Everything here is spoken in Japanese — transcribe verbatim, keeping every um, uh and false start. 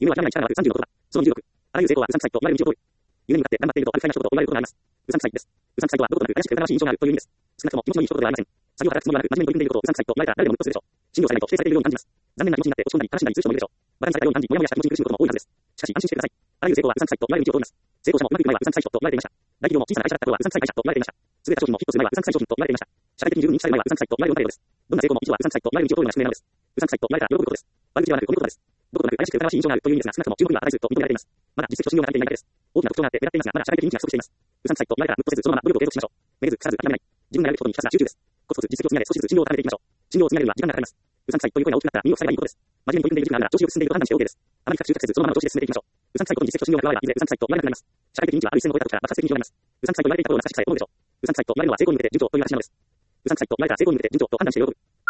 夢は諦めない力があるさんじゅうのことだ。そのにじゅうろく。あらゆる成功はうさんくさいと言われる日常行為。夢に向かって頑張っているとアルファイな人と言われることがあります。うさんくさいです。うさんくさいとはどことなく怪しくて疑わしい印象があるという意味です。少なくとも気持ちのいい一言ではありません。作業を働くつもりはなく真面目に取り組んでいることをうさんくさいと言われたら誰でも鬱とするでしょう。信用されないと否定されているように感じます。残念な気持ちになって落ち込んだり悲しんだりする人もいるでしょう。馬鹿にされたように感じ、もやもやした気持ちに苦しむことも多いはずです。しかし安心してください。あらゆる成功はうさんくさいと言われる日常を通ります。成功者もうまくいく前はうさんくさい人と言われていました。大企業も小さな会社だった頃はうさんくさい会社と言われていました。優れた商品もヒットする前はうさんくさい商品と言われていました。社会的に十分に生きたい前はうさんくさいと言われるような程度です。どんな成功も一度はうさんくさいと言われる日常を通るような宿命なのです。うさんくさいと言われたら喜ぶことです。悪口ではなく褒めることです。どことなく怪しくて疑わしい印象があるという意味ですが、少なくとも注目には値すると認められています。まだ実績と信用が足りていないだけです。大きな特徴があって目立っていますが、まだ社会的認知が不足しています。うさんくさいと言われたらムッとせず、そのまま努力を継続しましょう。めげず腐らず諦めない。自分がやることにひたすら集中です。コツコツ実績を積み上げ、少しずつ信用を高めていきましょう。信用を積み上げるには時間がかかります。うさんくさいという声が大きくなったら身を塞げばいいことです。真面目に取り組んでいる時間があるなら調子よく進んでいると判断して OK です。あまり深く執着せず、そのままの調子で進めていきましょう。うさんくさいことに実績と信用が加われば、いずれうさんくさいと言われなくなります。社会的認知はある一線を越えた時から爆発的に広がります。うさんくさいと言われていた頃の優しさへ思うでしょう。うさんくさいと言われるのは成功に向けて順調という話なのです。うさんくさいと言われたら成功に向けて順調と判断して喜ぶ。